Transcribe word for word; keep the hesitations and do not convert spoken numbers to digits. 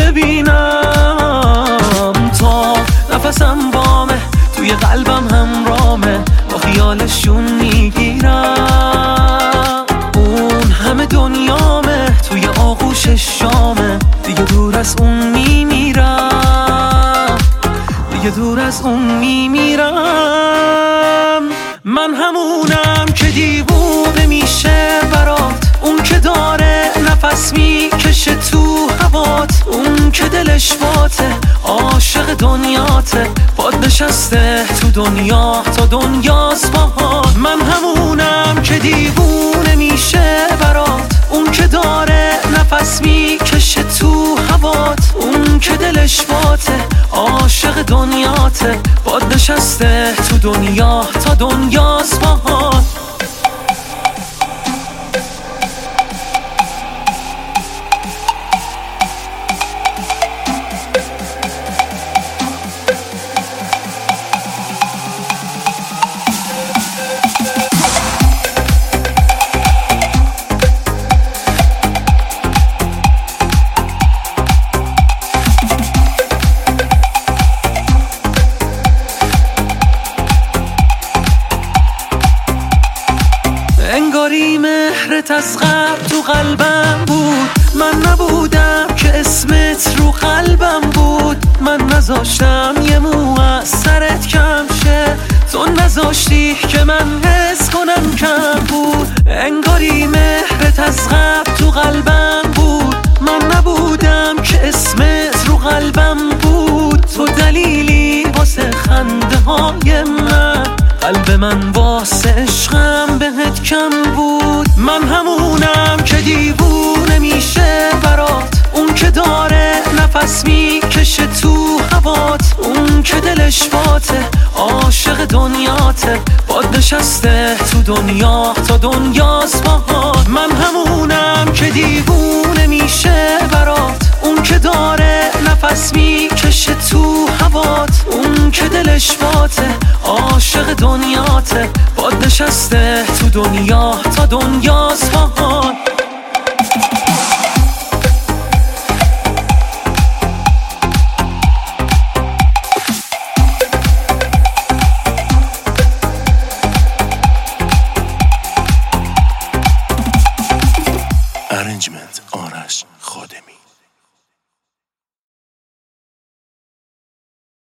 ببینم. تا نفسم وامه توی قلبم همرامه، با خیالشون میگیرم. اون همه دنیامه توی آغوش شامه، دیگه دور از اون میمیرم، دیگه دور از اون میمیرم. من همونم که دیوونه میشه برات، اون که داره نفس میکشه تو هوات، اون که دلش باته عاشق دنیاته، باد نشسته تو دنیا تا دنیاست باهات. من همونم که دیوونه میشه برات، اون که داره نفس میکشه تو هوات، اون که دلش باته عاشق دنیاته، باد نشسته تو دنیا تا دنیاست باهات. انگاری مهرت از قبل تو قلبم بود، من نبودم که اسمت رو قلبم بود. من نذاشتم یه مو از سرت کم شه، تو نذاشتی که من حس کنم کم بود. انگاری مهرت از قبل تو قلبم بود، من نبودم که اسمت رو قلبم بود. تو دلیلی واسه خنده های من، قلب من واسه عشقم بهت کم بود. من همونم که دیوونه میشه برات، اون که داره نفس میکشه تو هوات، اون که دلش باته عاشق دنیاته، باد نشسته تو دنیا تا دنیاست باهات. من همونم که دیوونه میشه برات، اون که داره نفس میکشه تو هوات، اون که دلش باته عاشق دنیاته، باد نشسته تو دنیا تا دنیاست باهات. Arrangement آرش خادمی.